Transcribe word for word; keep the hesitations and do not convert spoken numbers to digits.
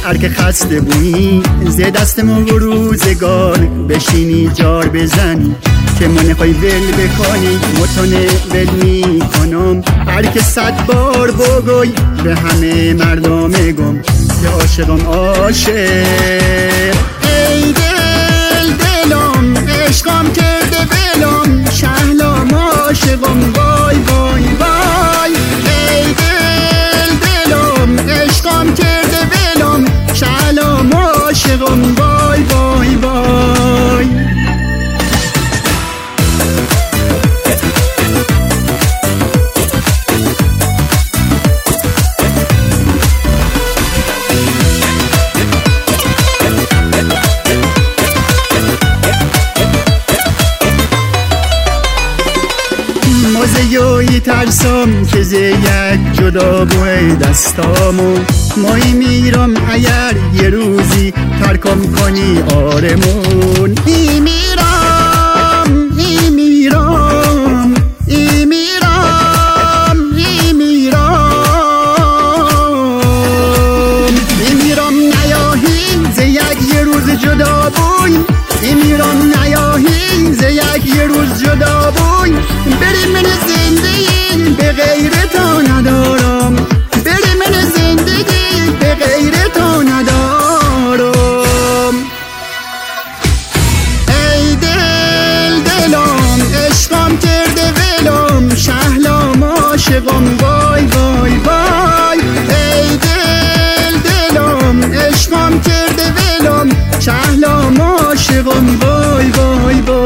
هرکه خسته بویی ز دستمون و روزگار بشینی جار بزنی که من نخوای ول بکنی متونه ول میکنم هرکه صد بار بگوی به همه مردم گم که عاشقم عاشق. ای دل دلم عشقم کرده ولم شهلام عاشقم وای وای وای. ای دل دلم عشقم کرده ولم شهلام عاشقم وای وای وای. موزه ترسم که زه یک جدا بوی دستامو مایی میرم اگر یه روزی ترکم کنی آرمون. ای میرم ای میرم ای میرم ای میرم ای میرم نیاهی زه یک یه روز جدا بوی. ای میرم نیاهی زه یک یه روز جدا بوی. بری من زندگی به غیر تو ندارم بری من زندگی به غیر تو ندارم. ای دل دلم عشقم کرده ولم شهلام عاشقم وای وای وای. ای دل دلم عشقم کرده ولم شهلام عاشقم وای وای وای.